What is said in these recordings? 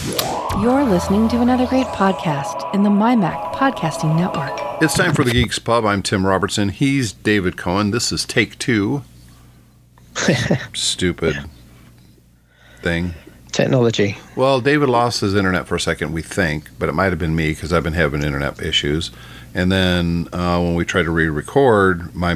You're listening to another great podcast in the MyMac Podcasting Network. It's time for the Geeks Pub. I'm Tim Robertson. He's David Cohen. This is take two. Stupid thing. Technology. Well, David lost his internet for a second, we think, but it might have been me because I've been having internet issues. And then when we tried to re-record, my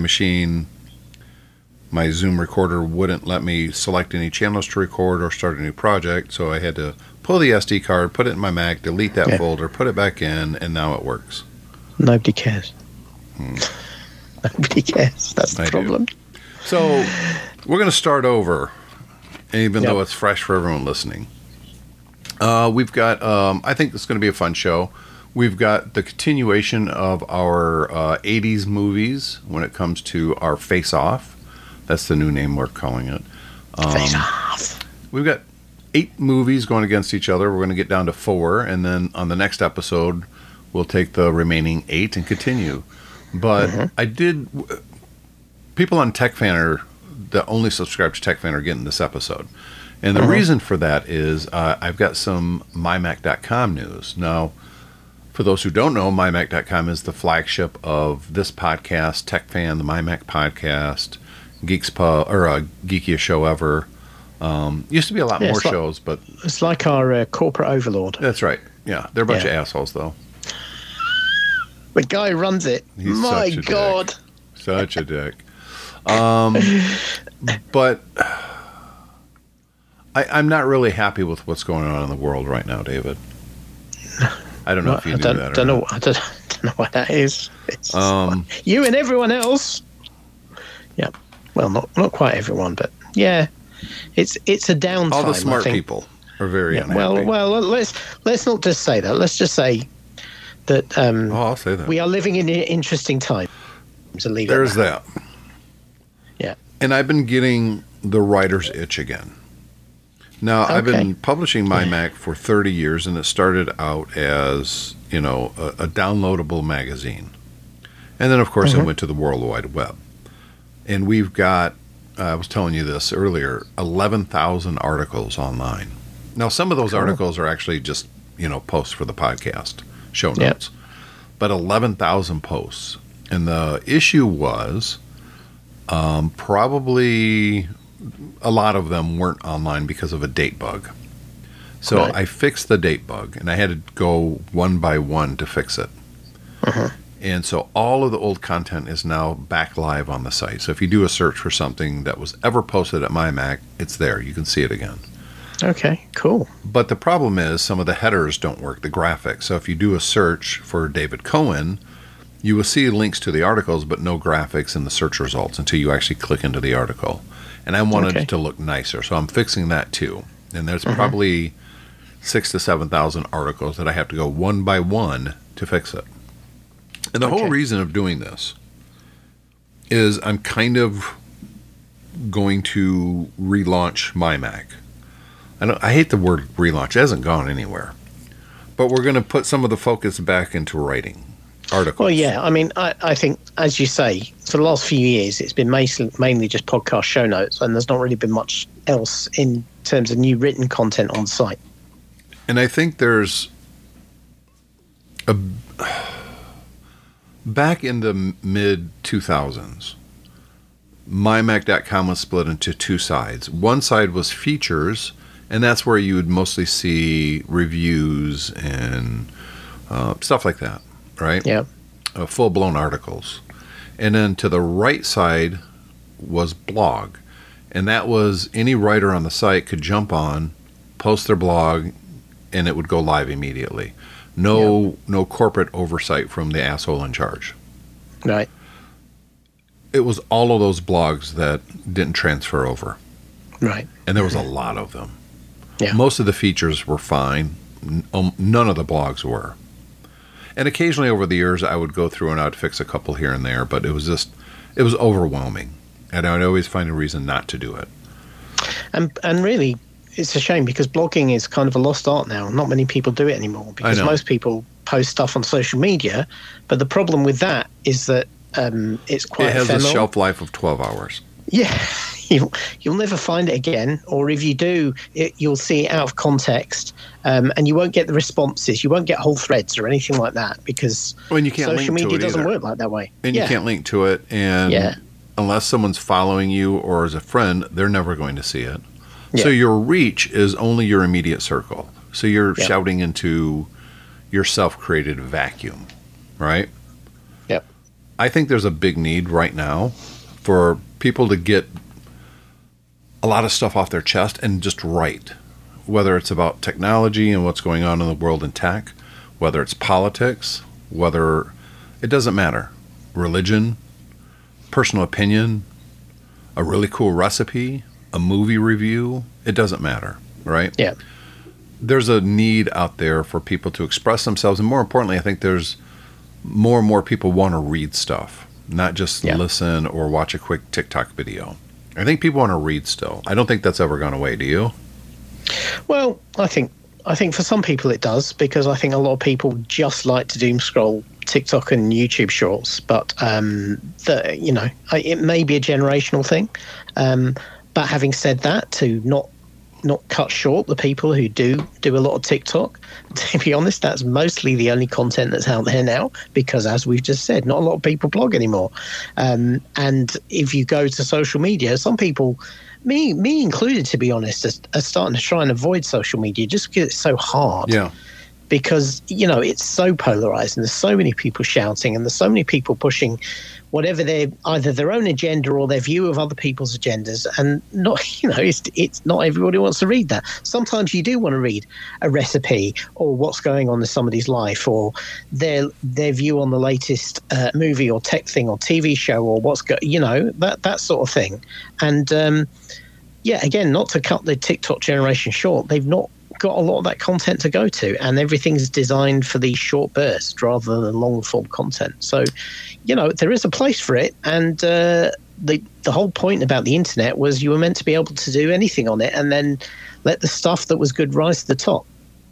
Zoom recorder wouldn't let me select any channels to record or start a new project, so I had to pull the SD card, put it in my Mac, delete that folder, put it back in, and now it works. Nobody cares. Nobody cares. That's the problem. So we're going to start over, even though it's fresh for everyone listening. We've got, I think this is going to be a fun show. We've got the continuation of our 80s movies when it comes to our Face Off. That's the new name we're calling it. Face Off. We've got 8 movies going against each other. We're going to get down to 4, and then on the next episode, we'll take the remaining 8 and continue. But people on TechFan that only subscribe to TechFan are getting this episode. And the reason for that is I've got some MyMac.com news. Now, for those who don't know, MyMac.com is the flagship of this podcast, TechFan, the MyMac podcast, Geeks Pub, or Geekiest Show Ever. Used to be a lot more shows, but it's like our corporate overlord. That's right. Yeah, they're a bunch of assholes, though. The guy who runs it. He's My God, dick. Such a dick. But I'm not really happy with what's going on in the world right now, David. I don't know if you knew that. I don't know what that is. It's like you and everyone else. Yeah. Well, not quite everyone, but yeah. It's a downtime. All the smart people are very unhappy. Well, let's not just say that. Let's just say that. I'll say that we are living in interesting times. There's that. Yeah. And I've been getting the writer's itch again. Now, I've been publishing MyMac for 30 years, and it started out as, a downloadable magazine. And then, of course, it went to the World Wide Web. And we've got, I was telling you this earlier, 11,000 articles online. Now, some of those articles are actually just, posts for the podcast, show notes. But 11,000 posts. And the issue was probably a lot of them weren't online because of a date bug. So I fixed the date bug, and I had to go one by one to fix it. And so all of the old content is now back live on the site. So if you do a search for something that was ever posted at MyMac, it's there. You can see it again. Okay, cool. But the problem is some of the headers don't work, the graphics. So if you do a search for David Cohen, you will see links to the articles, but no graphics in the search results until you actually click into the article. And I wanted it to look nicer, so I'm fixing that too. And there's probably 6,000 to 7,000 articles that I have to go one by one to fix it. And the whole reason of doing this is I'm kind of going to relaunch MyMac. I hate the word relaunch. It hasn't gone anywhere. But we're going to put some of the focus back into writing articles. Well, yeah. I mean, I think, as you say, for the last few years, it's been mainly just podcast show notes, and there's not really been much else in terms of new written content on the site. And I think there's back in the mid-2000s, MyMac.com was split into 2 sides. One side was features, and that's where you would mostly see reviews and stuff like that, right? Yeah. Full-blown articles. And then to the right side was blog. And that was any writer on the site could jump on, post their blog, and it would go live immediately. No corporate oversight from the asshole in charge. Right. It was all of those blogs that didn't transfer over. Right. And there was a lot of them. Yeah. Most of the features were fine. None of the blogs were. And occasionally over the years, I would go through and I'd fix a couple here and there, but it was overwhelming. And I'd always find a reason not to do it. And really, it's a shame because blogging is kind of a lost art now. Not many people do it anymore because most people post stuff on social media. But the problem with that is that it's quite ephemeral. It has a ephemeral. shelf life of 12 hours. Yeah, you'll never find it again, or if you do, you'll see it out of context, and you won't get the responses. You won't get whole threads or anything like that, because you can't social link to media it doesn't either. work like that way. And you can't link to it, and unless someone's following you or as a friend, they're never going to see it. So your reach is only your immediate circle. So you're shouting into your self-created vacuum, right? Yep. I think there's a big need right now for people to get a lot of stuff off their chest and just write, whether it's about technology and what's going on in the world in tech, whether it's politics, whether it doesn't matter, religion, personal opinion, a really cool recipe, a movie review, it doesn't matter, right? Yeah. There's a need out there for people to express themselves, and more importantly, I think there's more and more people want to read stuff, not just listen or watch a quick TikTok video. I think people want to read still. I don't think that's ever gone away. Do you? Well, I think for some people it does, because I think a lot of people just like to doom scroll TikTok and YouTube Shorts. But it may be a generational thing. But having said that, to not cut short the people who do a lot of TikTok, to be honest, that's mostly the only content that's out there now, because as we've just said, not a lot of people blog anymore. And if you go to social media, some people, me included, to be honest, are starting to try and avoid social media just because it's so hard. Yeah. Because, it's so polarized, and there's so many people shouting, and there's so many people pushing whatever either their own agenda or their view of other people's agendas. And not, it's not everybody wants to read that. Sometimes you do want to read a recipe or what's going on in somebody's life, or their view on the latest movie or tech thing or TV show, or that sort of thing. And again, not to cut the TikTok generation short, they've not got a lot of that content to go to, and everything's designed for these short bursts rather than long form content. So, there is a place for it, and the whole point about the internet was you were meant to be able to do anything on it, and then let the stuff that was good rise to the top.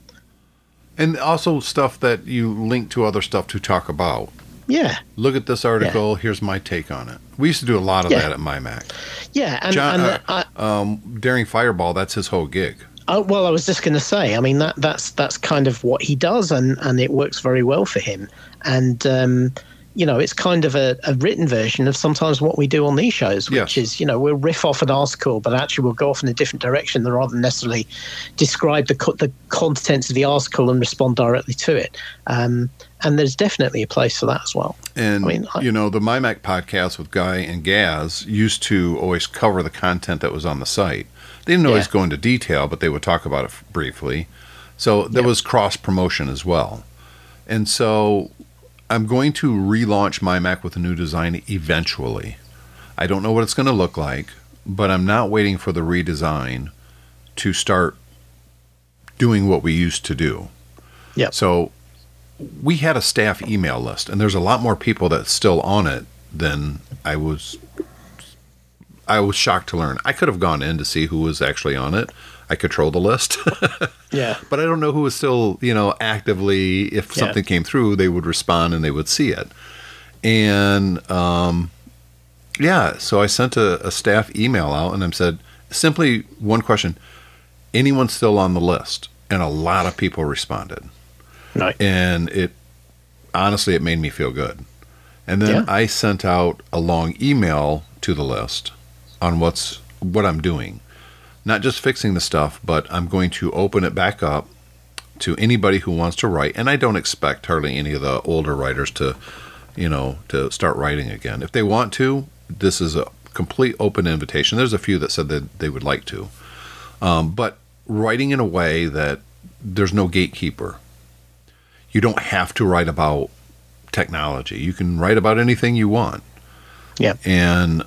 And also stuff that you link to other stuff to talk about. Yeah. Look at this article. Yeah. Here's my take on it. We used to do a lot of that at MyMac. Yeah, and Daring Fireball, that's his whole gig. Oh, well, I was just going to say, I mean, that's kind of what he does, and it works very well for him. And, it's kind of a written version of sometimes what we do on these shows, which is, we'll riff off an article, but actually we'll go off in a different direction rather than necessarily describe the contents of the article and respond directly to it. And there's definitely a place for that as well. And, the MyMac podcast with Guy and Gaz used to always cover the content that was on the site. They didn't always go into detail, but they would talk about it briefly. So there was cross-promotion as well. And so I'm going to relaunch MyMac with a new design eventually. I don't know what it's going to look like, but I'm not waiting for the redesign to start doing what we used to do. Yeah. So we had a staff email list, and there's a lot more people that's still on it than I was shocked to learn. I could have gone in to see who was actually on it. I control the list. Yeah. But I don't know who was still, actively, if something came through, they would respond and they would see it. And, so I sent a staff email out, and I said, simply one question, anyone still on the list? And a lot of people responded. Right. And it made me feel good. And then I sent out a long email to the list on what I'm doing. Not just fixing the stuff, but I'm going to open it back up to anybody who wants to write. And I don't expect hardly any of the older writers to start writing again. If they want to, this is a complete open invitation. There's a few that said that they would like to. But writing in a way that there's no gatekeeper. You don't have to write about technology. You can write about anything you want. Yeah. And,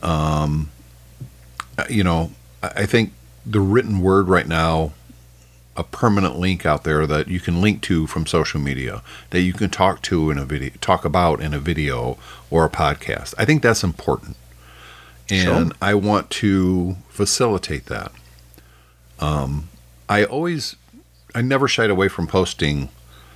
I think the written word right now, a permanent link out there that you can link to from social media, that you can talk about in a video or a podcast. I think that's important. And I want to facilitate that. I never shied away from posting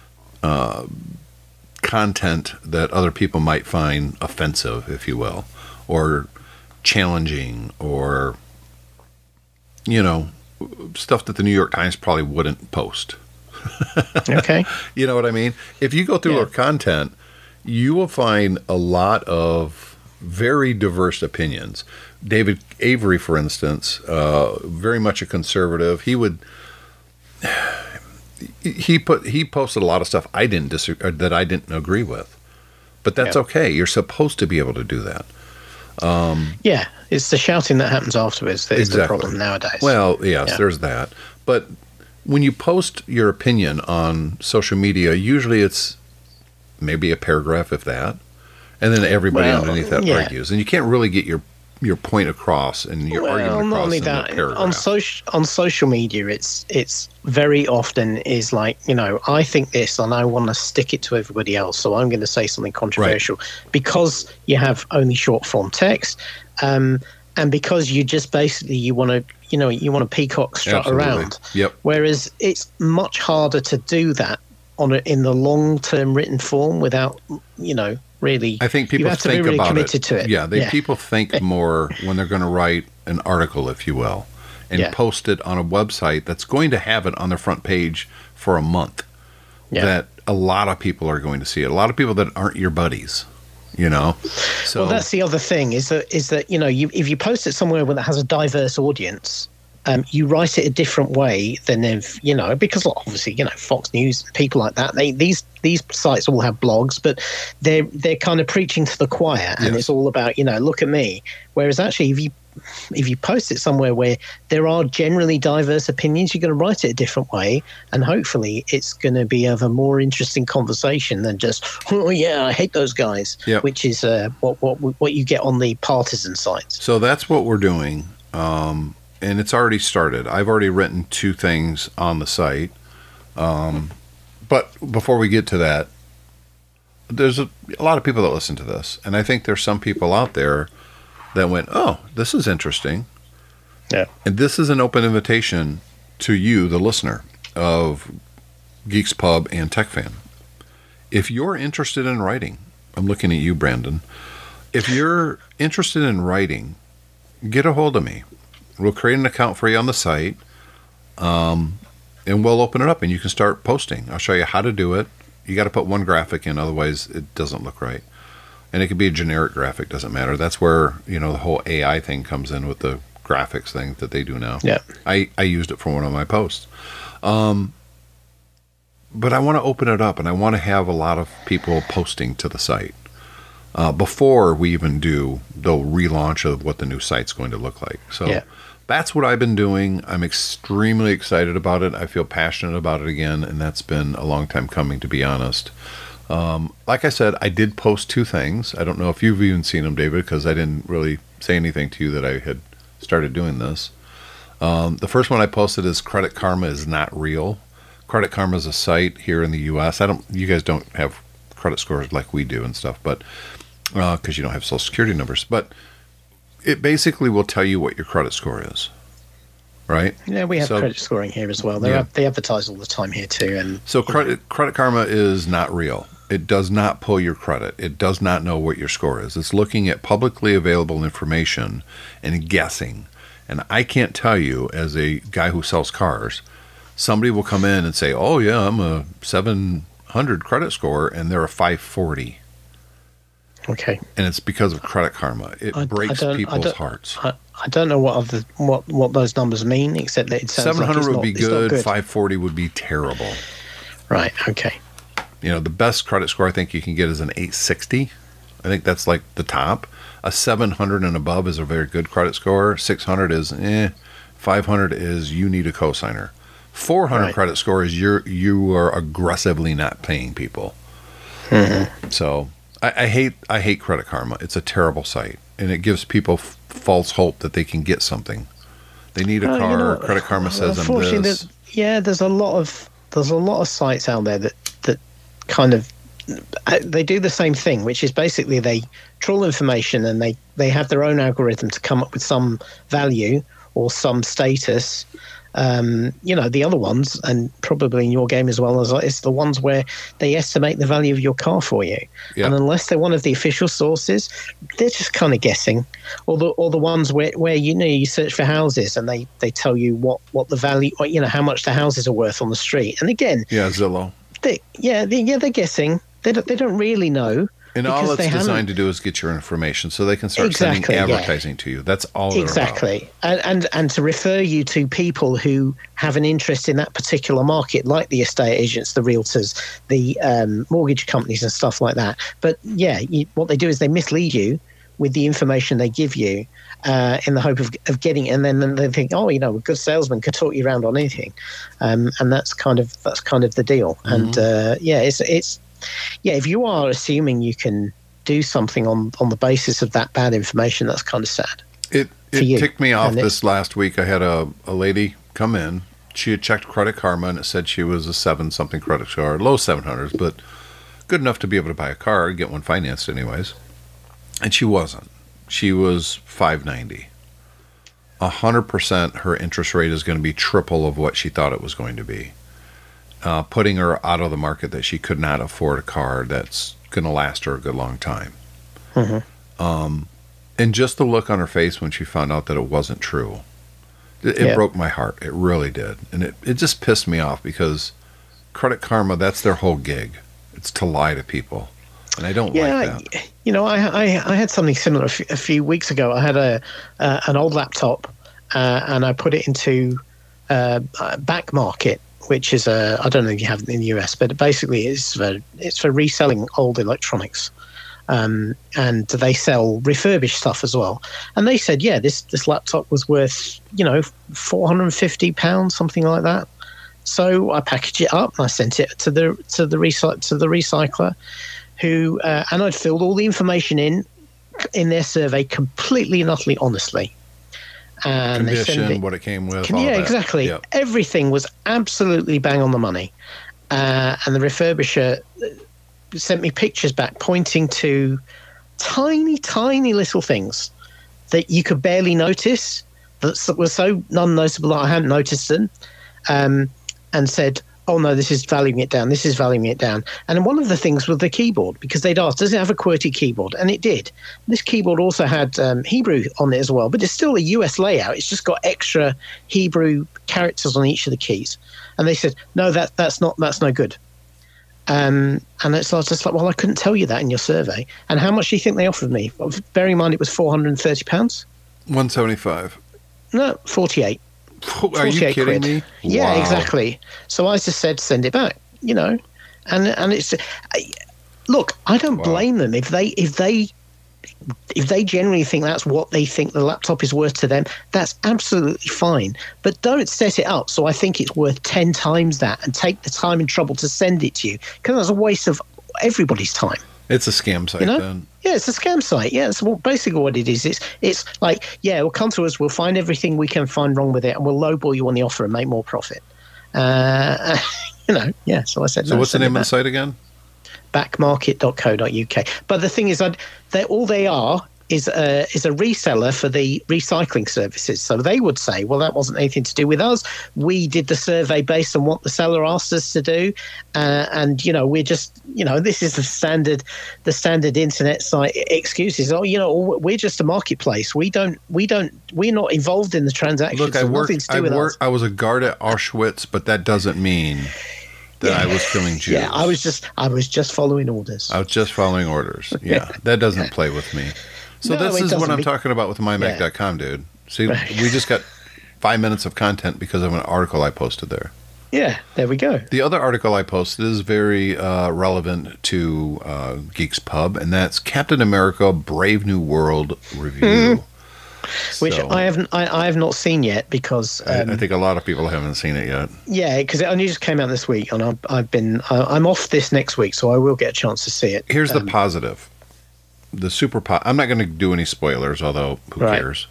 content that other people might find offensive, if you will, or challenging, or stuff that the New York Times probably wouldn't post. Okay. You know what I mean? If you go through our content, you will find a lot of very diverse opinions. David Avery, for instance, very much a conservative. He posted a lot of stuff that I didn't agree with, but that's okay. You're supposed to be able to do that. Yeah, it's the shouting that happens afterwards that is the problem nowadays. Well, yes, there's that. But when you post your opinion on social media, usually it's maybe a paragraph, if that, and then everybody underneath that argues, and you can't really get your point across and your argument across not only in that, a paragraph. On social media, it's very often is like, I think this and I want to stick it to everybody else, so I'm going to say something controversial because you have only short form text, and because you just basically you want to peacock strut around. Yep. Whereas it's much harder to do that in the long term written form without really. I think people you have to think be really about committed to it. Yeah, people think more when they're going to write an article, if you will, and post it on a website that's going to have it on their front page for a month. Yeah. That a lot of people are going to see it. A lot of people that aren't your buddies. So that's the other thing is that if you post it somewhere that has a diverse audience, you write it a different way than because obviously Fox News, people like that, these sites all have blogs, but they're kind of preaching to the choir, and it's all about look at me. Whereas actually, if you post it somewhere where there are generally diverse opinions, you're going to write it a different way, and hopefully it's going to be of a more interesting conversation than just I hate those guys, which is what you get on the partisan sites. So that's what we're doing. And it's already started. I've already written 2 things on the site. But before we get to that, there's a lot of people that listen to this. And I think there's some people out there that went, oh, this is interesting. Yeah. And this is an open invitation to you, the listener of Geeks Pub and Tech Fan. If you're interested in writing, I'm looking at you, Brandon. If you're interested in writing, get a hold of me. We'll create an account for you on the site, and we'll open it up, and you can start posting. I'll show you how to do it. You got to put one graphic in, otherwise it doesn't look right. And it could be a generic graphic, doesn't matter. That's where the whole AI thing comes in with the graphics thing that they do now. Yeah, I used it for one of my posts. But I want to open it up, and I want to have a lot of people posting to the site before we even do the relaunch of what the new site's going to look like. So that's what I've been doing. I'm extremely excited about it. I feel passionate about it again, and that's been a long time coming, to be honest. Like I said, I did post 2 things. I don't know if you've even seen them, David, because I didn't really say anything to you that I had started doing this. The first one I posted is Credit Karma is not real. Credit Karma is a site here in the U.S. You guys don't have credit scores like we do and stuff, but because you don't have Social Security numbers. But it basically will tell you what your credit score is, right? Yeah, we have credit scoring here as well. They advertise all the time here too. And so Credit Karma is not real. It does not pull your credit. It does not know what your score is. It's looking at publicly available information and guessing. And I can't tell you, as a guy who sells cars, somebody will come in and say, oh yeah, I'm a 700 credit score, and they're a 540. Okay. And it's because of Credit Karma. It breaks people's hearts. I don't know what those numbers mean, except that it sounds 700 like would be good, 540 would be terrible. Right, okay. The best credit score I think you can get is an 860. I think that's like the top. A 700 and above is a very good credit score. 600 is 500 is you need a cosigner. 400 credit score is you are aggressively not paying people. Mm-hmm. So I hate Credit Karma. It's a terrible site, and it gives people false hope that they can get something. They need a car. Credit Karma says I'm this. There's a lot of sites out there that kind of they do the same thing, which is basically they trawl information and they have their own algorithm to come up with some value or some status, The other ones, and probably in your game as well, is the ones where they estimate the value of your car for you. Yeah. And unless they're one of the official sources, they're just kind of guessing. Or the ones where you search for houses and they tell you what the value, how much the houses are worth on the street. And again, Zillow. They're guessing. They don't really know. And all it's designed to do is get your information so they can start sending advertising to you. That's all they're exactly. And to refer you to people who have an interest in that particular market, like the estate agents, the realtors, the mortgage companies and stuff like that. But what they do is they mislead you with the information they give you in the hope of getting it. And then they think, a good salesman could talk you around on anything. And that's kind of the deal. Mm-hmm. And it's if you are assuming you can do something on the basis of that bad information, that's kind of sad. It ticked me off this last week. I had a lady come in. She had checked Credit Karma, and it said she was a 7-something credit score, low 700s, but good enough to be able to buy a car, get one financed anyways. And she wasn't. She was 590. 100% her interest rate is going to be triple of what she thought it was going to be. Putting her out of the market that she could not afford a car that's going to last her a good long time. Mm-hmm. And just the look on her face when she found out that it wasn't true, it broke my heart. It really did. And it just pissed me off because Credit Karma, that's their whole gig. It's to lie to people. And I don't like that. I had something similar a few weeks ago. I had an old laptop and I put it into Back Market, which is I don't know if you have it in the US, but basically it's for reselling old electronics. And they sell refurbished stuff as well. And they said, this laptop was worth, £450, something like that. So I packaged it up and I sent it to the recycler, who and I'd filled all the information in their survey completely and utterly honestly. And condition, what it came with. Exactly. Yep. Everything was absolutely bang on the money. And the refurbisher sent me pictures back pointing to tiny, tiny little things that you could barely notice, that were so unnoticeable that I hadn't noticed them, and said, oh, no, this is valuing it down. This is valuing it down. And one of the things was the keyboard, because they'd asked, does it have a QWERTY keyboard? And it did. This keyboard also had Hebrew on it as well, but it's still a US layout. It's just got extra Hebrew characters on each of the keys. And they said, no, that's no good. And it's just like, well, I couldn't tell you that in your survey. And how much do you think they offered me? Bearing in mind it was £430. 175. No, 48. Are you kidding me? Yeah, exactly. So I just said, send it back, and it's look, I don't blame them if they generally think that's what they think the laptop is worth to them. That's absolutely fine, but don't set it up so I think it's worth 10 times that and take the time and trouble to send it to you, because that's a waste of everybody's time. It's a scam site, then. Yeah, it's a scam site. Yeah, it's basically what it is. It's like, well, come to us. We'll find everything we can find wrong with it, and we'll lowball you on the offer and make more profit. So I said. So what's the name of the site again? Backmarket.co.uk. But the thing is, all they are is a reseller for the recycling services. So they would say, well, that wasn't anything to do with us. We did the survey based on what the seller asked us to do. And we're just, this is the standard internet site excuses. Oh, we're just a marketplace. We're not involved in the transaction. Look, I was a guard at Auschwitz, but that doesn't mean that I was killing Jews. Yeah, I was just following orders. I was just following orders. Yeah, that doesn't play with me. So this is what I'm talking about with mymac.com, dude. See, we just got 5 minutes of content because of an article I posted there. Yeah, there we go. The other article I posted is very relevant to Geeks Pub, and that's Captain America: Brave New World review. Which I have not seen yet because I think a lot of people haven't seen it yet. Yeah, because it only just came out this week, and I'm off this next week, so I will get a chance to see it. Here's the positive. The I'm not going to do any spoilers, although who cares?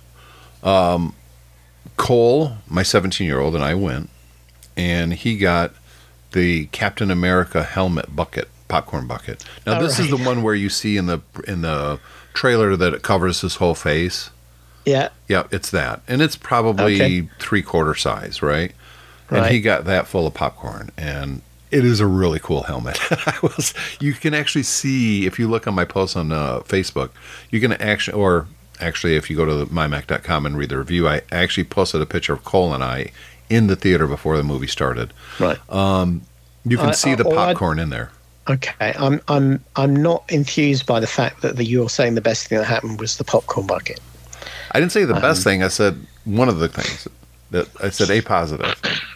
Cole, my 17-year-old, and I went, and he got the Captain America helmet bucket, popcorn bucket. Now this is the one where you see in the trailer that it covers his whole face. Yeah. Yeah, it's that. And it's probably 3/4 size, right? And he got that full of popcorn. And it is a really cool helmet. You can actually see, if you look on my post on Facebook, you can actually, if you go to mymac.com and read the review, I actually posted a picture of Cole and I in the theater before the movie started. Right. You can see the popcorn in there. Okay. I'm not enthused by the fact that you're saying the best thing that happened was the popcorn bucket. I didn't say the best thing. I said one of the things. I said a positive.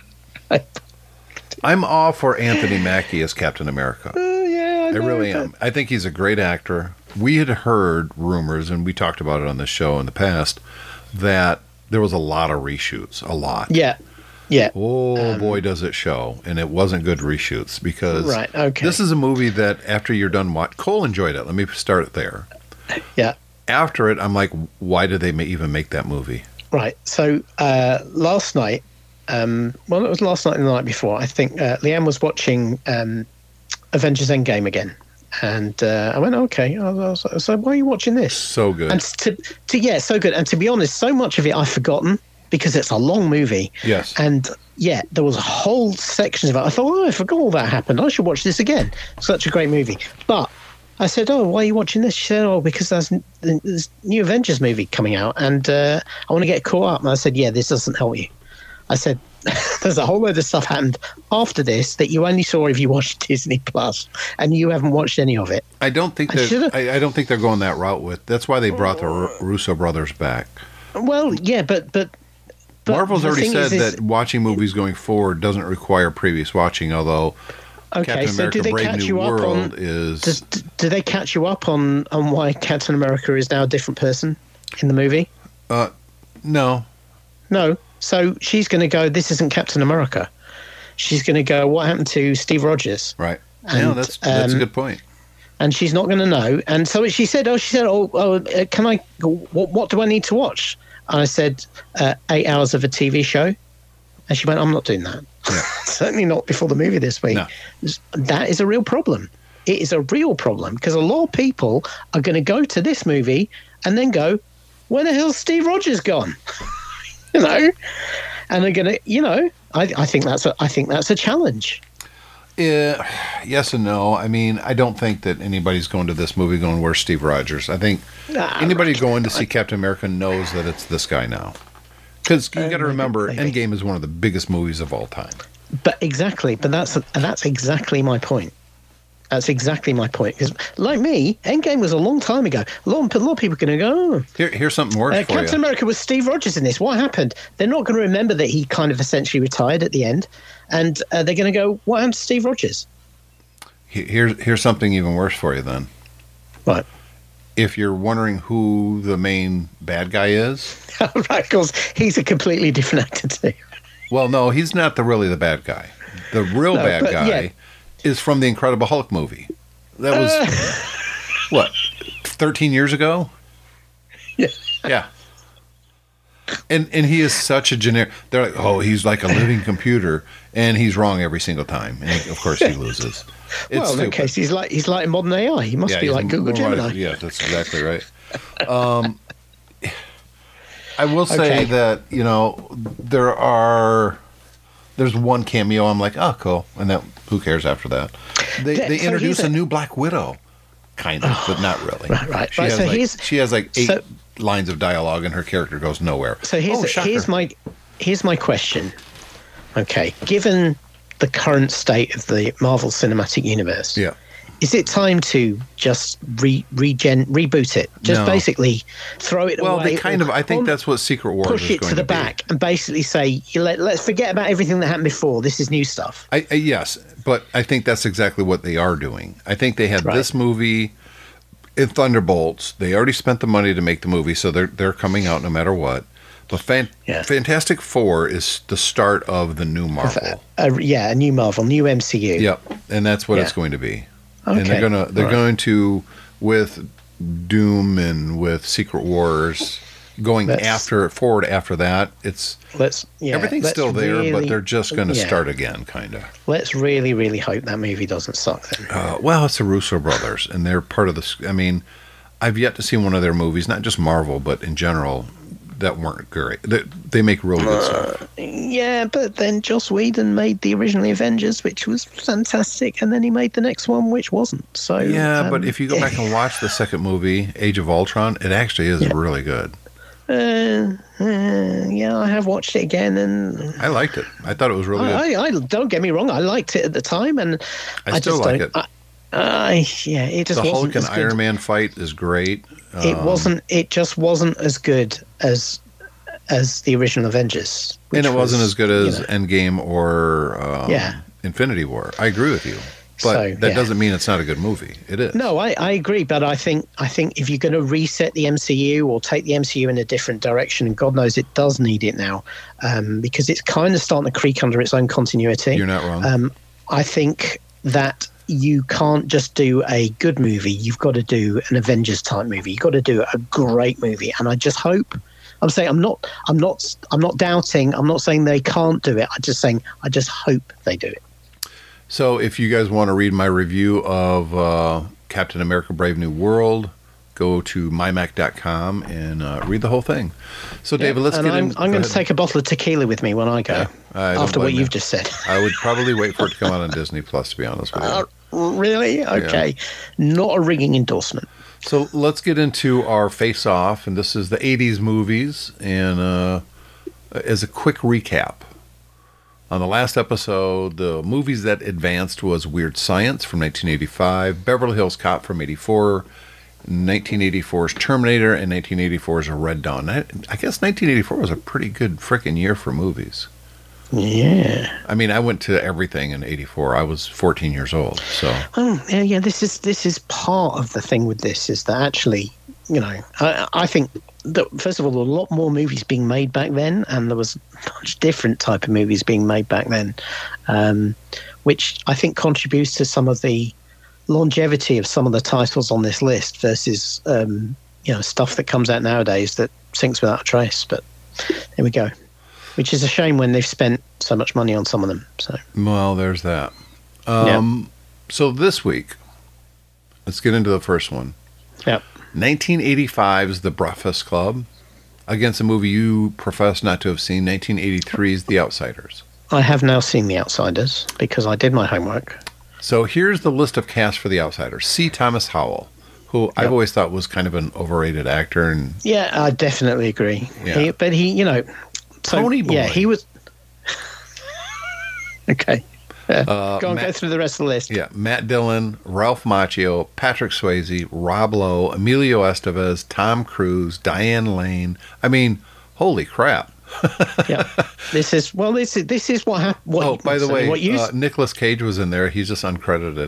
I'm all for Anthony Mackie as Captain America. Yeah, I really am. I think he's a great actor. We had heard rumors, and we talked about it on the show in the past, that there was a lot of reshoots. A lot. Yeah. Yeah. Oh, boy, does it show. And it wasn't good reshoots because this is a movie that after you're done watching, Cole enjoyed it. Let me start it there. Yeah. After it, I'm like, why did they even make that movie? Right. So last night, it was last night and the night before, I think Leanne was watching Avengers Endgame again. And I went, okay. So why are you watching this? So good. And so good. And to be honest, so much of it I've forgotten because it's a long movie. Yes. And yeah, there was a whole section of it. I thought, I forgot all that happened. I should watch this again. Such a great movie. But I said, why are you watching this? She said, because there's new Avengers movie coming out and I want to get caught up. And I said, yeah, this doesn't help you. I said, there's a whole load of stuff happened after this that you only saw if you watched Disney Plus, and you haven't watched any of it. I don't think I don't think they're going that route with. That's why they brought the Russo brothers back. Well, yeah, but Marvel's already said that watching movies going forward doesn't require previous watching. Although Captain America: Brave New World is. Do they catch you up on why Captain America is now a different person in the movie? No. No. So she's going to go, this isn't Captain America. She's going to go, what happened to Steve Rogers? Right. And, that's a good point. And she's not going to know. And so she said, can I, what do I need to watch? And I said, 8 hours of a TV show. And she went, I'm not doing that. Yeah. Certainly not before the movie this week. No. That is a real problem. It is a real problem because a lot of people are going to go to this movie and then go, where the hell's Steve Rogers gone? And they're going to, I think that's a challenge. Yes and no. I mean, I don't think that anybody's going to this movie going, where's Steve Rogers? I think anybody going to see Captain America knows that it's this guy now. Because you got to remember, Endgame is one of the biggest movies of all time. But exactly. But that's exactly my point. That's exactly my point. Because, like me, Endgame was a long time ago. A lot of people are going to go, here's something worse for you. Captain America was Steve Rogers in this. What happened? They're not going to remember that he kind of essentially retired at the end. And they're going to go, what happened to Steve Rogers? Here's something even worse for you then. What? If you're wondering who the main bad guy is. Right, because he's a completely different actor too. Well, no, he's not really the bad guy. The real bad guy is from the Incredible Hulk movie. That was, 13 years ago? Yeah. Yeah. And he is such a generic... They're like, he's like a living computer, and he's wrong every single time. And of course he loses. Well, in that case, he's like modern AI. He must be like Google Gemini. Yeah, that's exactly right. I will say that, there's one cameo I'm like, oh, cool. And that, who cares after that? They introduce a new Black Widow, kind of, but not really. Right. She has like 8 lines of dialogue, and her character goes nowhere. So here's my question. Okay, given the current state of the Marvel Cinematic Universe, is it time to just reboot it? Just basically throw it away? Well, they kind of. I think that's what Secret Wars push it to the back and basically say, let's forget about everything that happened before. This is new stuff. Yes, but I think that's exactly what they are doing. I think they had this movie in Thunderbolts. They already spent the money to make the movie, so they're coming out no matter what. But Fantastic Four is the start of the new Marvel. A new Marvel, new MCU. Yep, and that's what it's going to be. Okay. And they're going to, with Doom and with Secret Wars, going forward after that. Everything's still there, but they're just going to start again, kind of. Let's really, really hope that movie doesn't suck then. Well, it's the Russo brothers, and they're part of the. I mean, I've yet to see one of their movies, not just Marvel, but in general, that weren't great. They make really good stuff. Yeah, but then Joss Whedon made the original Avengers, which was fantastic, and then he made the next one, which wasn't. So yeah, but if you go back and watch the second movie, Age of Ultron, it actually is really good. Yeah, I have watched it again, and I liked it. I thought it was really good. I don't get me wrong, I liked it at the time, and I still like it. It just the wasn't Hulk and as good. Iron Man fight is great. It wasn't. It just wasn't as good as the original Avengers, and it wasn't as good as Endgame or Infinity War. I agree with you, but that doesn't mean it's not a good movie. It is. No, I agree, but I think if you're going to reset the MCU or take the MCU in a different direction, and God knows it does need it now, because it's kind of starting to creak under its own continuity. You're not wrong. I think that you can't just do a good movie. You've got to do an Avengers type movie. You've got to do a great movie. And I just hope. I'm saying I'm not doubting. I'm not saying they can't do it. I'm just saying I just hope they do it. So if you guys want to read my review of Captain America: Brave New World, go to mymac.com and read the whole thing. So David, let's get in. I'm going to take a bottle of tequila with me when I go. After what you've just said. I would probably wait for it to come out on Disney Plus, to be honest with you. Really? Okay. Yeah. Not a ringing endorsement. So let's get into our face-off, and this is the 80s movies. And as a quick recap, on the last episode, the movies that advanced was Weird Science from 1985, Beverly Hills Cop from 84, 1984's Terminator, and 1984's Red Dawn. I guess 1984 was a pretty good freaking year for movies. Yeah. I mean, I went to everything in 84. I was 14 years old, so. Yeah, this is part of the thing with this, is that actually, I think that, first of all, there were a lot more movies being made back then, and there was much different type of movies being made back then, which I think contributes to some of the longevity of some of the titles on this list versus stuff that comes out nowadays that sinks without a trace. But there we go, which is a shame when they've spent so much money on some of them. So well, there's that. So this week, let's get into the first one. Yeah, 1985's The Breakfast Club against a movie you profess not to have seen, 1983's The Outsiders. I have now seen The Outsiders because I did my homework. So here's the list of cast for The Outsiders. C. Thomas Howell, who I've always thought was kind of an overrated actor. And yeah, I definitely agree. Yeah. Tony Boy. Yeah, he was... Okay. Go through the rest of the list. Yeah, Matt Dillon, Ralph Macchio, Patrick Swayze, Rob Lowe, Emilio Estevez, Tom Cruise, Diane Lane. I mean, holy crap. Yeah, this is what happened. Oh, by the way, Nicolas Cage was in there. He's just uncredited.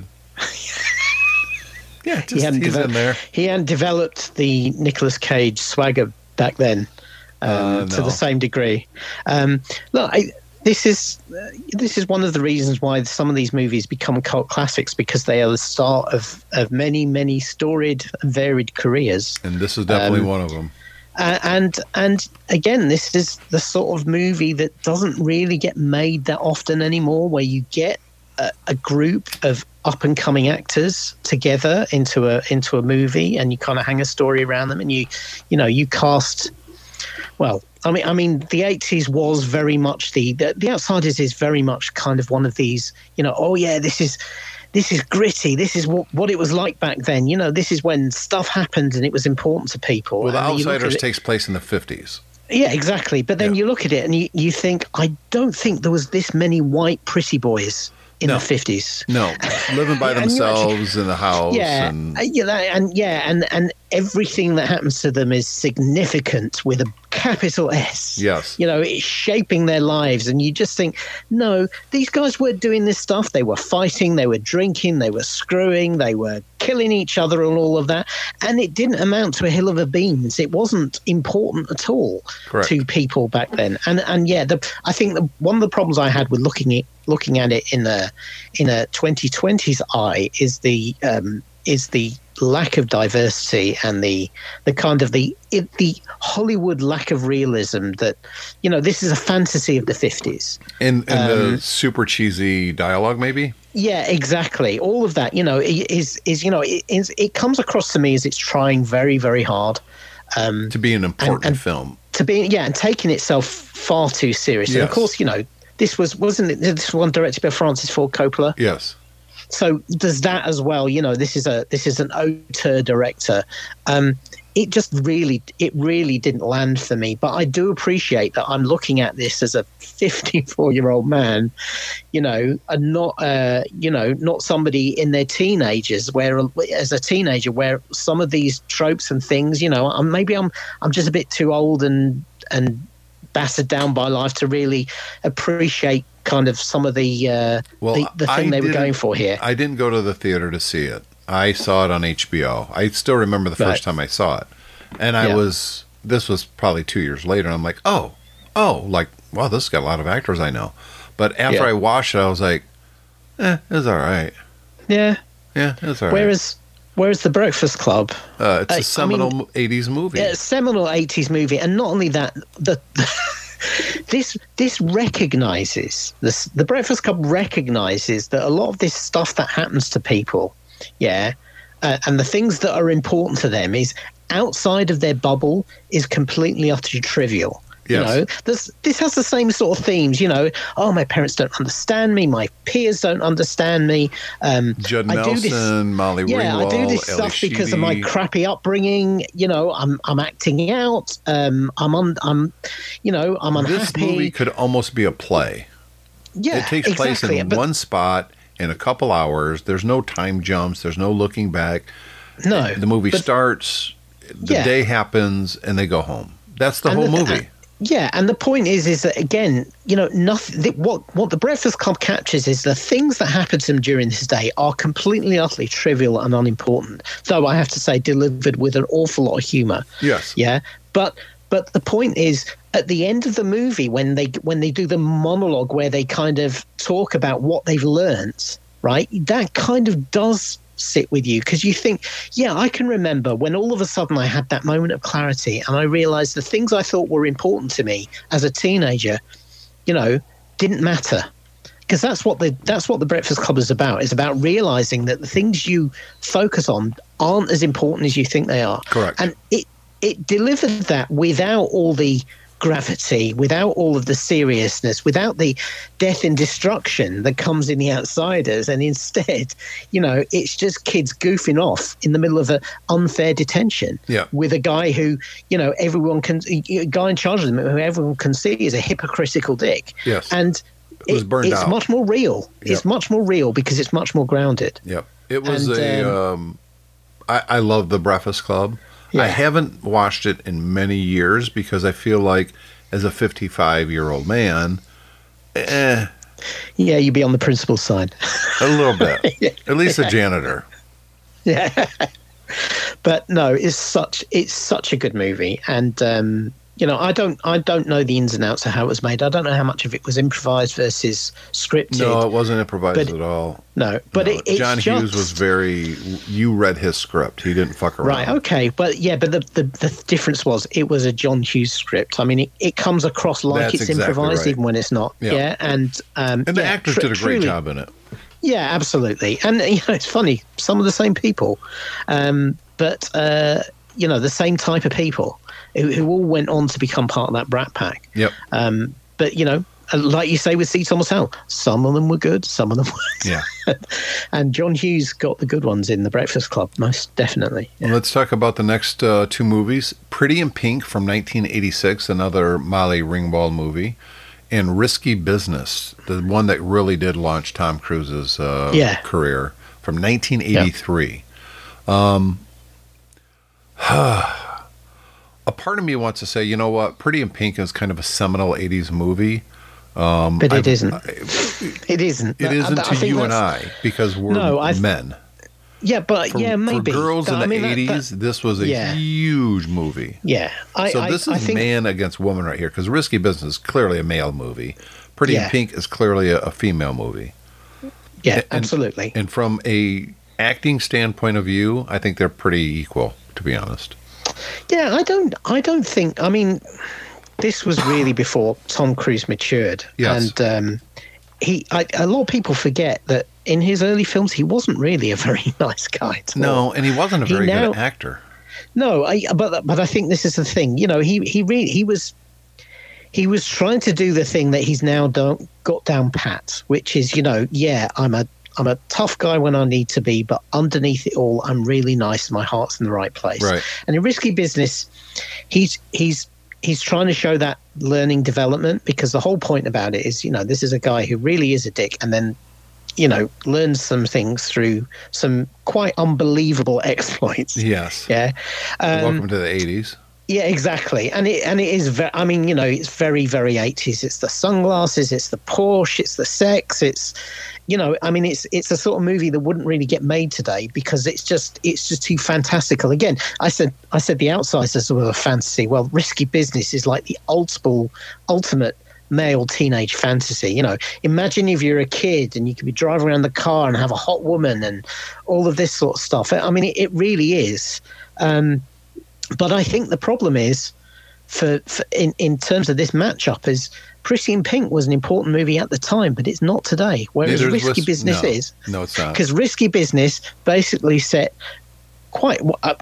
Yeah, he's in there. He hadn't developed the Nicolas Cage swagger back then to the same degree. Look, this is one of the reasons why some of these movies become cult classics, because they are the start of many, many storied and varied careers. And this is definitely one of them. And again, this is the sort of movie that doesn't really get made that often anymore, where you get a group of up and coming actors together into a movie, and you kind of hang a story around them, and you cast. Well, I mean, the 80s was very much the Outsiders is very much kind of one of these. This is gritty. This is what it was like back then. This is when stuff happened and it was important to people. Well, The Outsiders takes place in the 50s. Yeah, exactly. But then you look at it and you think, I don't think there was this many white pretty boys in the 50s. No, living by themselves in the house. Yeah, and everything that happens to them is significant with a capital S. Yes. It's shaping their lives. And you just think, no, these guys were doing this stuff. They were fighting, they were drinking, they were screwing, they were killing each other and all of that. And it didn't amount to a hill of beans. It wasn't important at all to people back then. And I think one of the problems I had with looking at it in a 2020's eye is the lack of diversity and the kind of the Hollywood lack of realism that this is a fantasy of the 50s and the super cheesy dialogue, maybe. Yeah, exactly. All of that, it comes across to me as it's trying very, very hard. To be an important film. To be, and taking itself far too seriously. Yes. And of course, this wasn't it this one directed by Francis Ford Coppola? Yes. So does that as well. This is an auteur director. It just really didn't land for me. But I do appreciate that I'm looking at this as a 54-year-old man, and not somebody in their teenagers. Where as a teenager, where some of these tropes and things, I'm just a bit too old and battered down by life to really appreciate kind of some of the thing they were going for here. I didn't go to the theater to see it. I saw it on HBO. I still remember the first time I saw it. And this was probably 2 years later. And I'm like, wow, this has got a lot of actors I know. But after I watched it, I was like, it's all right. Yeah. Yeah, it's all right. Whereas The Breakfast Club, it's a seminal 80s movie. Yeah, seminal 80s movie. And not only that, this recognizes, The Breakfast Club recognizes that a lot of this stuff that happens to people, and the things that are important to them is outside of their bubble is completely utterly trivial. Yes. This has the same sort of themes. My parents don't understand me. My peers don't understand me. Judd Nelson, Molly Ringwald, I do this Ellie stuff because of Sheedy. my crappy upbringing. I'm acting out. I'm unhappy. This movie could almost be a play. Yeah, it takes place in one spot in a couple hours. There's no time jumps. There's no looking back. No, the movie starts. The day happens, and they go home. That's the whole movie. And the point is that again, nothing. What The Breakfast Club captures is the things that happen to them during this day are completely, utterly trivial and unimportant. Though I have to say, delivered with an awful lot of humor. Yes. Yeah, but the point is, at the end of the movie, when they do the monologue where they kind of talk about what they've learnt, right? That kind of does sit with you because you think, I can remember when all of a sudden I had that moment of clarity and I realized the things I thought were important to me as a teenager, didn't matter. Because that's what the Breakfast Club is about. It's about realizing that the things you focus on aren't as important as you think they are. Correct. And it delivered that without all the gravity, without all of the seriousness, without the death and destruction that comes in The Outsiders, and instead, it's just kids goofing off in the middle of an unfair detention with a guy who, a guy in charge of them who everyone can see is a hypocritical dick. Yes. And it's burned out. It's much more real. Yep. It's much more real because it's much more grounded. Yep. It was I love The Breakfast Club. Yeah. I haven't watched it in many years because I feel like as a 55-year-old man, you'd be on the principal's side. A little bit. At least a janitor. Yeah. But no, it's such a good movie. And I don't know the ins and outs of how it was made. I don't know how much of it was improvised versus scripted. No, it wasn't improvised at all. No, but it's John Hughes was you read his script. He didn't fuck around. Right, okay. But the difference was it was a John Hughes script. I mean, it comes across like it's improvised even when it's not. Yeah. And the actors did a great job in it. Yeah, absolutely. And it's funny, some of the same people. But the same type of people who all went on to become part of that Brat Pack. Yep. But like you say with C. Thomas Howell, some of them were good, some of them weren't. Yeah. And John Hughes got the good ones in The Breakfast Club, most definitely. Yeah. Well, let's talk about the next two movies. Pretty in Pink from 1986, another Molly Ringwald movie, and Risky Business, the one that really did launch Tom Cruise's career, from 1983. A part of me wants to say, you know what, Pretty in Pink is kind of a seminal 80s movie. But it isn't. It isn't. It isn't to you and I, because we're men. Yeah, but maybe. For girls in the 80s, this was a huge movie. Yeah. This is man against woman right here, because Risky Business is clearly a male movie. Pretty in Pink is clearly a female movie. Yeah, absolutely. And from a acting standpoint of view, I think they're pretty equal, to be honest. Yeah, I don't think. I mean, this was really before Tom Cruise matured. Yes. And a lot of people forget that in his early films, he wasn't really a very nice guy. No, and he wasn't a very good actor. No, but I think this is the thing. You know, he was trying to do the thing that he's now got down pat, which is, you know, yeah, I'm a tough guy when I need to be, but underneath it all, I'm really nice. My heart's in the right place. Right. And in Risky Business, he's trying to show that learning development, because the whole point about it is, you know, this is a guy who really is a dick, and then, you know, learns some things through some quite unbelievable exploits. Yes. Yeah. Welcome to the 80s. Yeah, exactly. And it is I mean, you know, it's very, very 80s. It's the sunglasses, it's the Porsche, it's the sex, it's, you know, I mean, it's a sort of movie that wouldn't really get made today because it's just too fantastical. Again, I said The Outsiders were a fantasy. Well, Risky Business is like the ultimate male teenage fantasy. You know, imagine if you're a kid and you could be driving around the car and have a hot woman and all of this sort of stuff. I mean, it really is. But I think the problem is, in terms of this matchup, is Pretty in Pink was an important movie at the time, but it's not today. Whereas Risky Business is. No, it's not. Because Risky Business basically set quite.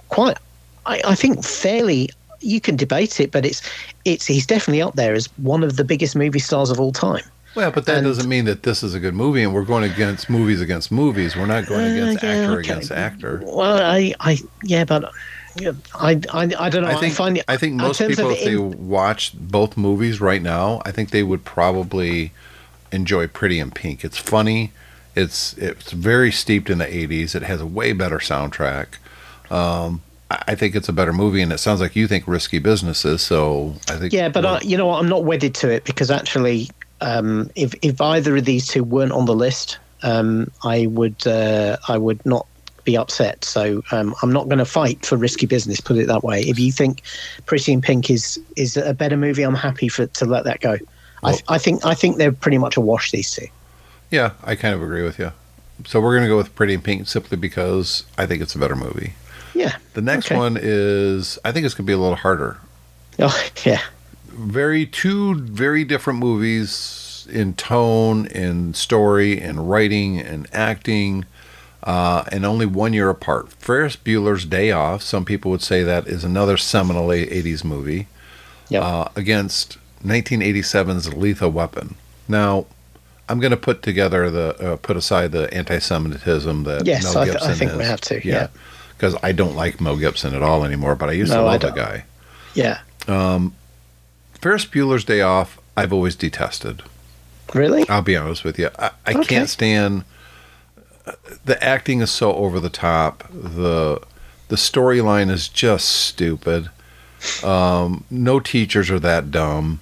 I think fairly. You can debate it, but he's definitely up there as one of the biggest movie stars of all time. Well, but that doesn't mean that this is a good movie, and we're going against movies against movies. We're not going against actor against actor. Well, but. Yeah, I don't know. I think most people, if they watch both movies right now, I think they would probably enjoy Pretty in Pink. It's funny. It's very steeped in the 80s. It has a way better soundtrack. I think it's a better movie, and it sounds like you think Risky Business is. So I think. Yeah, but you know what? I'm not wedded to it, because actually, if either of these two weren't on the list, I would not be upset. So I'm not going to fight for Risky Business, put it that way. If you think Pretty in Pink is a better movie, I'm happy to let that go. Well, I think they're pretty much a wash, these two. Yeah, I kind of agree with you. So we're going to go with Pretty in Pink simply because I think it's a better movie. Yeah. The next one is, I think it's going to be a little harder. Oh, yeah. Two very different movies in tone, in story, in writing, and acting. And only 1 year apart. Ferris Bueller's Day Off, some people would say that is another seminal 80s movie, against 1987's Lethal Weapon. Now, I'm going to put aside the anti-Semitism that Mel Gibson I think is. We have to, yeah. Because I don't like Mel Gibson at all anymore, but I used to love the guy. Yeah. Ferris Bueller's Day Off, I've always detested. Really? I'll be honest with you. I can't stand... The acting is so over the top. The storyline is just stupid. No teachers are that dumb.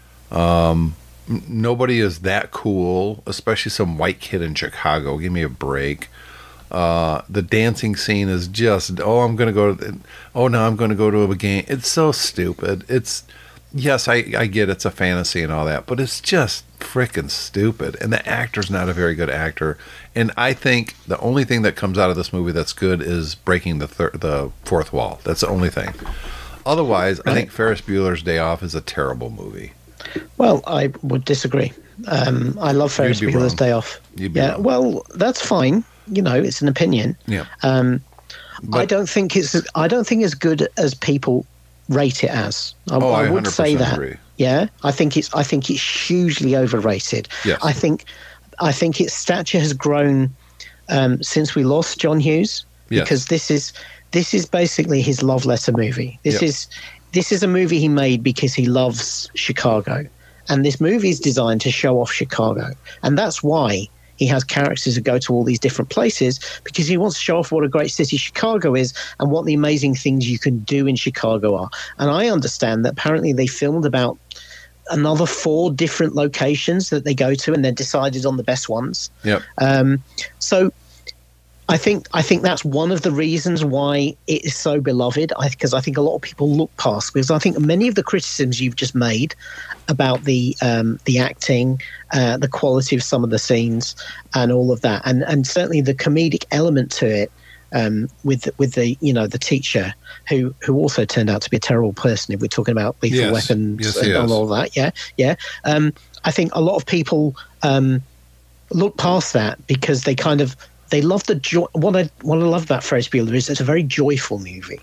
Nobody is that cool, especially some white kid in Chicago. Give me a break. The dancing scene is just, I'm going to go to a game. It's so stupid. Yes, I get it's a fantasy and all that, but it's just freaking stupid. And the actor's not a very good actor. And I think the only thing that comes out of this movie that's good is breaking the fourth wall. That's the only thing. Otherwise, I think Ferris Bueller's Day Off is a terrible movie. Well, I would disagree. I love Ferris Bueller's Day Off. Wrong. Well, that's fine. You know, it's an opinion. Yeah. I don't think it's good as people rate it as. I would say that. Agree. Yeah, I think it's hugely overrated. Yes. I think its stature has grown since we lost John Hughes, because this is basically his love letter movie. This is a movie he made because he loves Chicago, and this movie is designed to show off Chicago, and that's why he has characters who go to all these different places, because he wants to show off what a great city Chicago is and what the amazing things you can do in Chicago are. And I understand that apparently they filmed about another 4 different locations that they go to, and then decided on the best ones. Yep. So I think that's one of the reasons why it is so beloved, because I think a lot of people look past, because I think many of the criticisms you've just made about the acting, the quality of some of the scenes and all of that, and certainly the comedic element to it, with the teacher who also turned out to be a terrible person, if we're talking about Lethal Weapons and all that. I think a lot of people look past that because they love the joy. What I love about Ferris Bueller is it's a very joyful movie.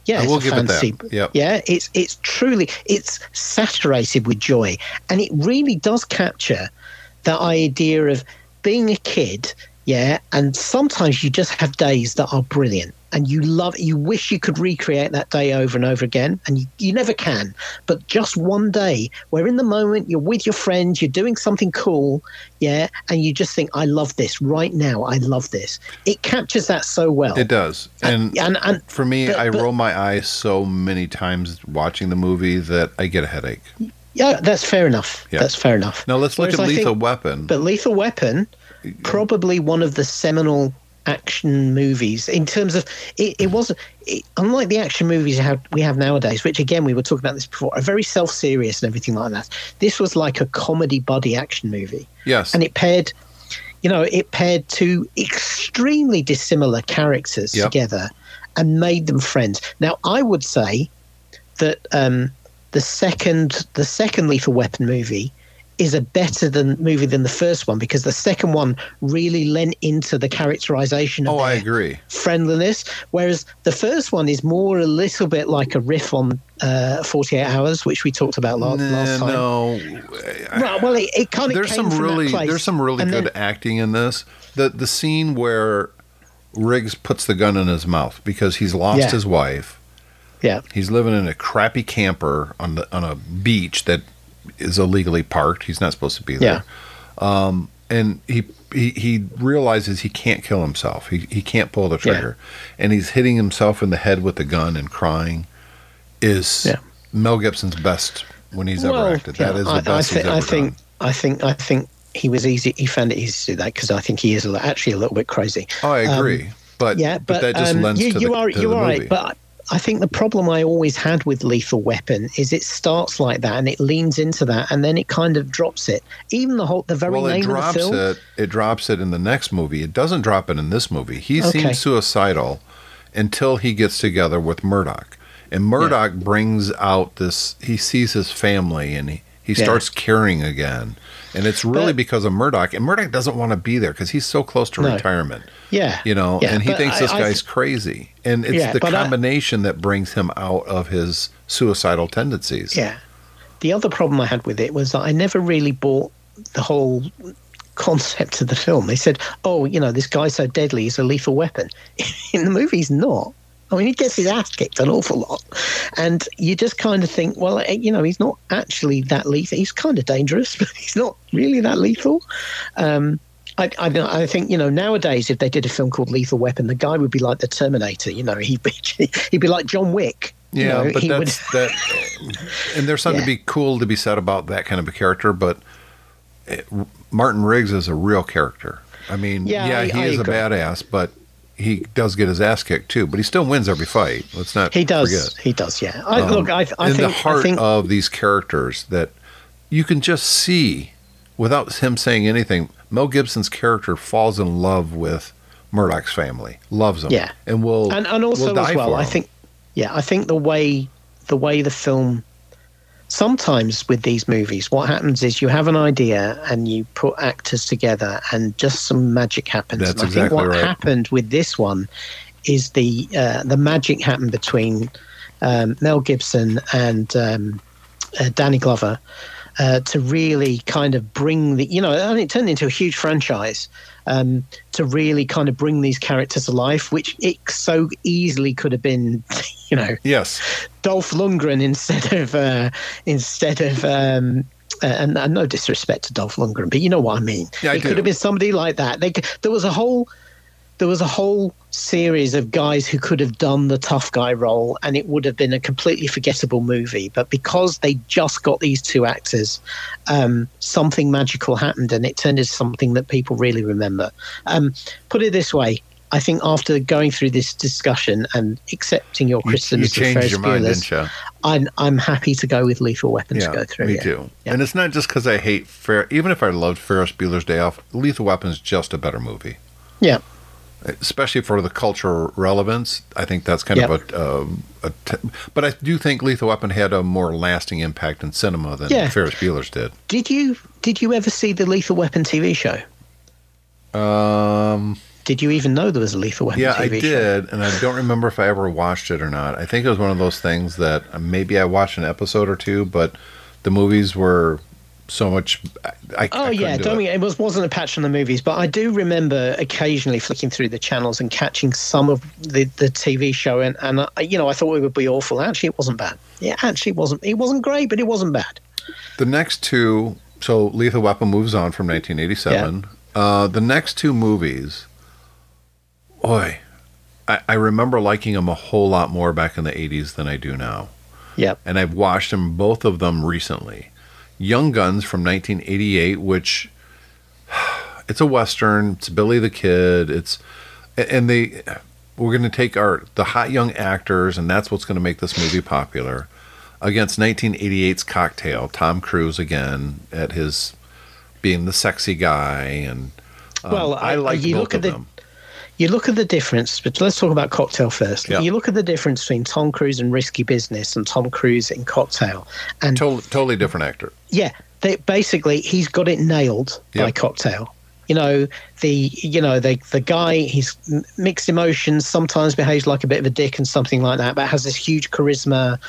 Yeah, I will it's a give it that. fantasy. Yep. Yeah, it's truly, it's saturated with joy, and it really does capture that idea of being a kid. Yeah, and sometimes you just have days that are brilliant, and you wish you could recreate that day over and over again, and you never can. But just one day where in the moment you're with your friends, you're doing something cool, yeah, and you just think, I love this right now. I love this. It captures that so well. It does. And for me, I roll my eyes so many times watching the movie that I get a headache. Yeah, that's fair enough. Yeah. That's fair enough. Now let's look at Lethal Weapon. But Lethal Weapon, probably one of the seminal action movies in terms of it wasn't unlike the action movies we have nowadays, which again we were talking about this before, are very self-serious and everything like that. This was like a comedy buddy action movie. Yes. And it paired two extremely dissimilar characters together and made them friends. Now I would say that the second Lethal Weapon movie is a better movie than the first one, because the second one really lent into the characterization of I agree. friendliness, whereas the first one is more a little bit like a riff on 48 Hours, which we talked about last time. No, well, it kind of came from that place. There's some really good acting in this. The scene where Riggs puts the gun in his mouth because he's lost his wife. Yeah, he's living in a crappy camper on a beach that is illegally parked. He's not supposed to be there. Yeah. And he realizes he can't kill himself. He can't pull the trigger. Yeah. And he's hitting himself in the head with the gun and crying is Mel Gibson's best when he's ever acted. That is the best he's ever done. I think he found it easy to do that, because I think he is actually a little bit crazy. Oh, I agree. But that just lends to the movie. Right, but I think the problem I always had with Lethal Weapon is it starts like that and it leans into that, and then it kind of drops it. Even the very name of the film. It drops it in the next movie. It doesn't drop it in this movie. He seems suicidal until he gets together with Murdoch. And Murdoch brings out this, he sees his family and he starts caring again. And it's really because of Murdoch. And Murdoch doesn't want to be there because he's so close to retirement. Yeah. And he thinks this guy's crazy. And it's the combination that brings him out of his suicidal tendencies. Yeah. The other problem I had with it was that I never really bought the whole concept of the film. They said, this guy's so deadly, he's a lethal weapon. In the movie, he's not. I mean, he gets his ass kicked an awful lot. And you just kind of think, well, he's not actually that lethal. He's kind of dangerous, but he's not really that lethal. I think, nowadays, if they did a film called Lethal Weapon, the guy would be like the Terminator. He'd be like John Wick. Yeah, but that. And there's something to be cool to be said about that kind of a character, but Martin Riggs is a real character. I mean, he is a badass, but he does get his ass kicked too, but he still wins every fight. Let's not forget. He does, yeah. The heart of these characters that you can just see without him saying anything, Mel Gibson's character falls in love with Murdoch's family, loves them, and will also die as well. I think the way the film. Sometimes with these movies, what happens is you have an idea and you put actors together and just some magic happens. That's and I think what happened with this one is the magic happened between Mel Gibson and Danny Glover to really kind of bring and it turned into a huge franchise to really kind of bring these characters to life, which it so easily could have been, Dolph Lundgren instead of and no disrespect to Dolph Lundgren, but you know what I mean. Yeah, it could have been somebody like that. There was a whole series of guys who could have done the tough guy role, and it would have been a completely forgettable movie. But because they just got these two actors, something magical happened, and it turned into something that people really remember. Put it this way. I think after going through this discussion and accepting your criticism, you changed your mind, didn't you? I'm happy to go with Lethal Weapon to go through. Me too. Yeah. And it's not just because I hate even if I loved Ferris Bueller's Day Off, Lethal Weapon is just a better movie. Yeah. Especially for the cultural relevance, I think that's kind of but I do think Lethal Weapon had a more lasting impact in cinema than Ferris Bueller's did. Did you ever see the Lethal Weapon TV show? Did you even know there was a Lethal Weapon Yeah, TV I show? did, and I don't remember if I ever watched it or not. I think it was one of those things that maybe I watched an episode or two, but the movies were so much. I couldn't do it. It wasn't a patch on the movies, but I do remember occasionally flicking through the channels and catching some of the TV show, and I thought it would be awful. Actually, it wasn't bad. It actually wasn't. It wasn't great, but it wasn't bad. The next two, so Lethal Weapon moves on from 1987. Yeah. The next two movies, boy, I remember liking them a whole lot more back in the 80s than I do now. Yep. And I've watched them, both of them, recently. Young Guns from 1988, which it's a Western. It's Billy the Kid. We're going to take the hot young actors, and that's what's going to make this movie popular, against 1988's Cocktail. Tom Cruise again at his being the sexy guy, and I like both of them. You look at the difference, but let's talk about Cocktail first. Yep. You look at the difference between Tom Cruise in Risky Business and Tom Cruise in Cocktail, and totally different actor. Yeah, basically he's got it nailed by Cocktail. The guy, he's mixed emotions, sometimes behaves like a bit of a dick and something like that, but has this huge charisma,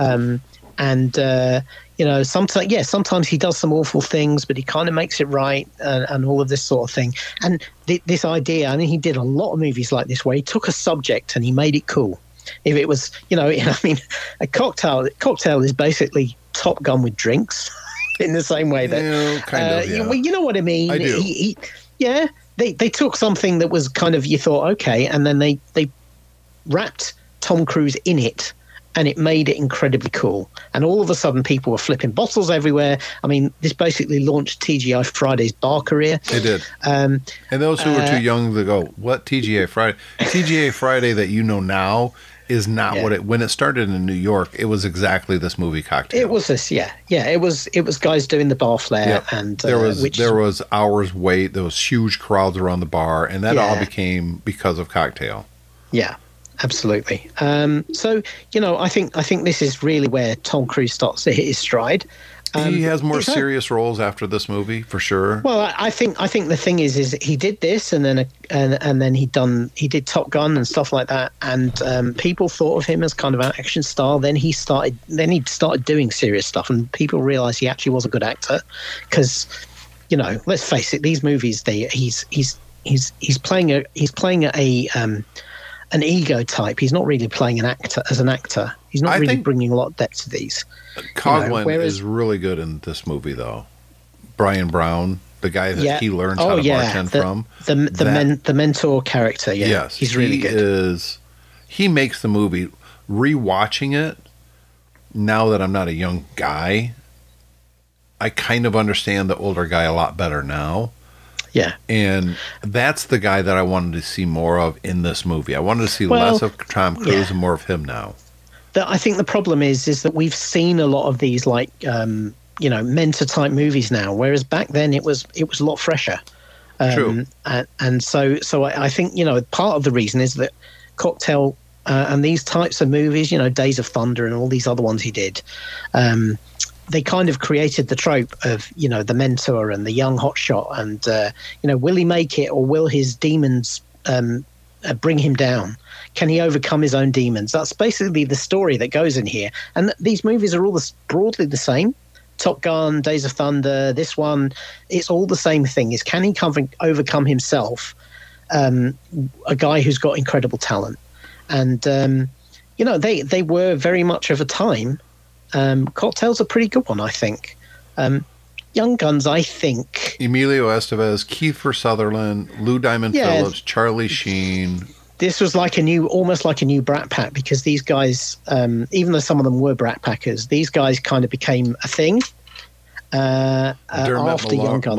sometimes he does some awful things, but he kind of makes it right, and all of this sort of thing. And this idea, I mean, he did a lot of movies like this where he took a subject and he made it cool. If it was, a cocktail is basically Top Gun with drinks in the same way that, well, you know what I mean? I do. They took something that was kind of, you thought, okay, and then they wrapped Tom Cruise in it, and it made it incredibly cool. And all of a sudden, people were flipping bottles everywhere. I mean, this basically launched TGI Friday's bar career. It did. And those who were too young to go, what TGI Friday? TGI Friday that you know now is not what it. When it started in New York, it was exactly this movie, Cocktail. It was this, It was guys doing the bar flare, and there was hours wait. There was huge crowds around the bar, and that all became because of Cocktail. Yeah. Absolutely. So, I think this is really where Tom Cruise starts to hit his stride. He has more serious roles after this movie, for sure. Well, I think the thing is he did this, and then he did Top Gun and stuff like that, and people thought of him as kind of an action star. Then he started doing serious stuff, and people realized he actually was a good actor, because let's face it, these movies he's playing an ego type. He's not really playing an actor as an actor. He's not really bringing a lot of depth to these. Coughlin is really good in this movie, though. Brian Brown, the guy that he learns how to bartend from. The mentor character, Yes. He's really good. He makes the movie. Rewatching it, now that I'm not a young guy, I kind of understand the older guy a lot better now. Yeah. And that's the guy that I wanted to see more of in this movie. I wanted to see less of Tom Cruise and more of him now. I think the problem is that we've seen a lot of these mentor type movies now, whereas back then it was a lot fresher. True. And so I think, part of the reason is that Cocktail and these types of movies, Days of Thunder and all these other ones he did, they kind of created the trope of, the mentor and the young hotshot, and, will he make it, or will his demons bring him down? Can he overcome his own demons? That's basically the story that goes in here. And these movies are all broadly the same. Top Gun, Days of Thunder, this one, it's all the same thing. Is can he overcome himself, a guy who's got incredible talent? And, they were very much of a time. Cocktail's a pretty good one, I think. Young Guns, I think. Emilio Estevez, Kiefer Sutherland, Lou Diamond Phillips, Charlie Sheen. This was almost like a new Brat Pack, because these guys, even though some of them were Brat Packers, these guys kind of became a thing after Young Guns.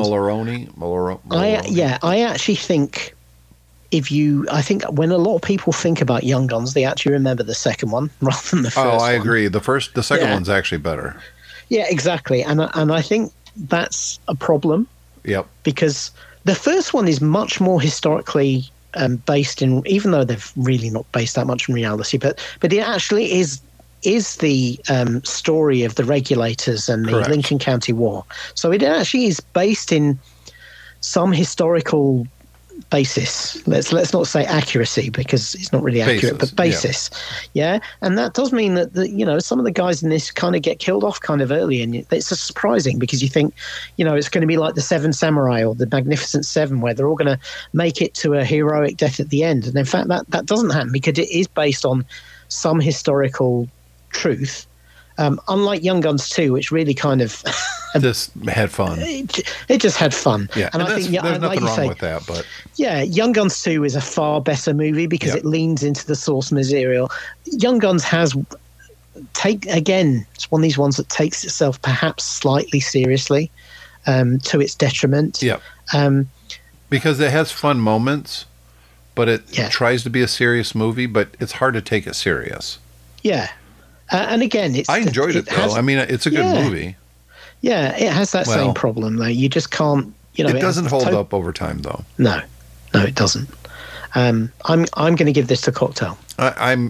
I actually think I think when a lot of people think about Young Guns, they actually remember the second one rather than the first one. Oh, I agree. The second one's actually better. Yeah, exactly. And I think that's a problem. Yep. Because the first one is much more historically based in, even though they've really not based that much in reality, but it actually is the story of the Regulators and the Lincoln County War. So it actually is based in some historical basis. Let's not say accuracy, because it's not really accurate, but basis. Yeah. And that does mean that some of the guys in this kind of get killed off kind of early, and it's surprising, because you think, it's going to be like the Seven Samurai or the Magnificent Seven, where they're all going to make it to a heroic death at the end. And in fact, that doesn't happen, because it is based on some historical truth. Unlike Young Guns 2, which really kind of just had fun. It just had fun. Yeah, and I think there's nothing wrong with that. But Young Guns 2 is a far better movie, because it leans into the source material. Young Guns it's one of these ones that takes itself perhaps slightly seriously, to its detriment. Yeah. Because it has fun moments, but it tries to be a serious movie, but it's hard to take it serious. Yeah. And again, I enjoyed it though. I mean, it's a good movie. Yeah, it has that same problem though. You just can't, It doesn't hold up over time though. No, it doesn't. I'm going to give this to Cocktail. I'm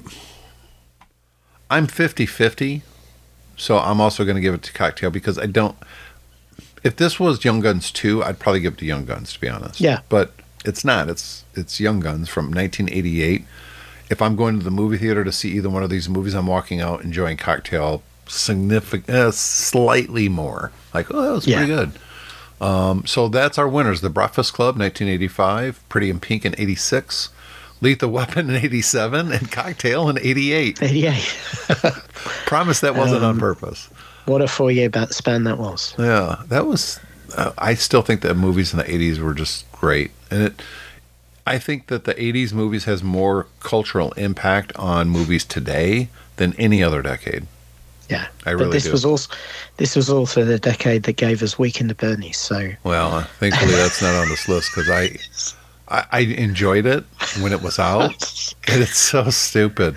50-50, so I'm also going to give it to Cocktail, because I don't. If this was Young Guns 2, I'd probably give it to Young Guns, to be honest. Yeah, but it's not. It's Young Guns from 1988. If I'm going to the movie theater to see either one of these movies, I'm walking out enjoying Cocktail slightly more. Like, that was pretty good. So that's our winners. The Breakfast Club, 1985. Pretty in Pink in 86. Lethal Weapon in 87. And Cocktail in 88. 88. Promise that wasn't on purpose. What a 4-year span that was. Yeah, that was... I still think that movies in the 80s were just great. And I think that the 80s movies has more cultural impact on movies today than any other decade. Yeah, I really but this was also the decade that gave us Weekend at Bernie's. So thankfully that's not on this list, because I enjoyed it when it was out, and it's so stupid.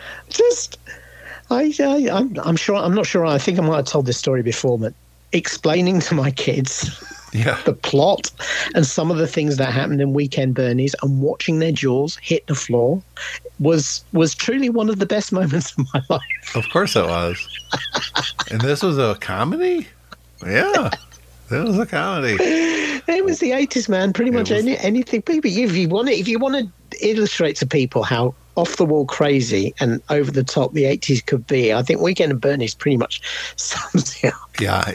I'm not sure. I think I might have told this story before, but explaining to my kids the plot and some of the things that happened in Weekend Bernie's and watching their jaws hit the floor was truly one of the best moments of my life. Of course it was. And this was a comedy? Yeah. It was a comedy. It was the 80s, man. Pretty much anything. If you want to illustrate to people how off the wall crazy and over the top the 80s could be, I think Weekend at Bernie's pretty much sums it up. Yeah,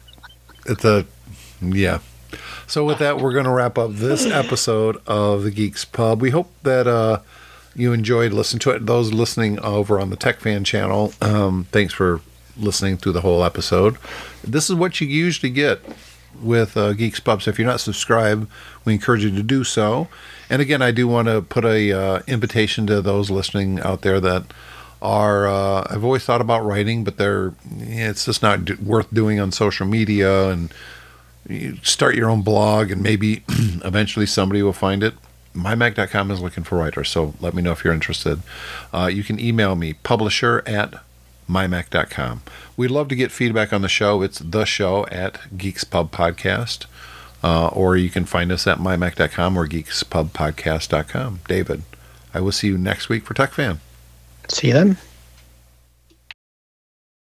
yeah. So with that, we're going to wrap up this episode of the Geeks Pub. We hope that you enjoyed listening to it. Those listening over on the Tech Fan channel, thanks for listening through the whole episode. This is what you usually get with Geeks Pub. So if you're not subscribed, we encourage you to do so. And again, I do want to put a invitation to those listening out there that are I've always thought about writing, but it's just not worth doing on social media. And you start your own blog, and maybe eventually somebody will find it. MyMac.com is looking for writers, so let me know if you're interested. You can email me, publisher@mymac.com. We'd love to get feedback on the show. It's theshow@geekspubpodcast. Or you can find us at mymac.com or geekspubpodcast.com. David, I will see you next week for Tech Fan. See you then.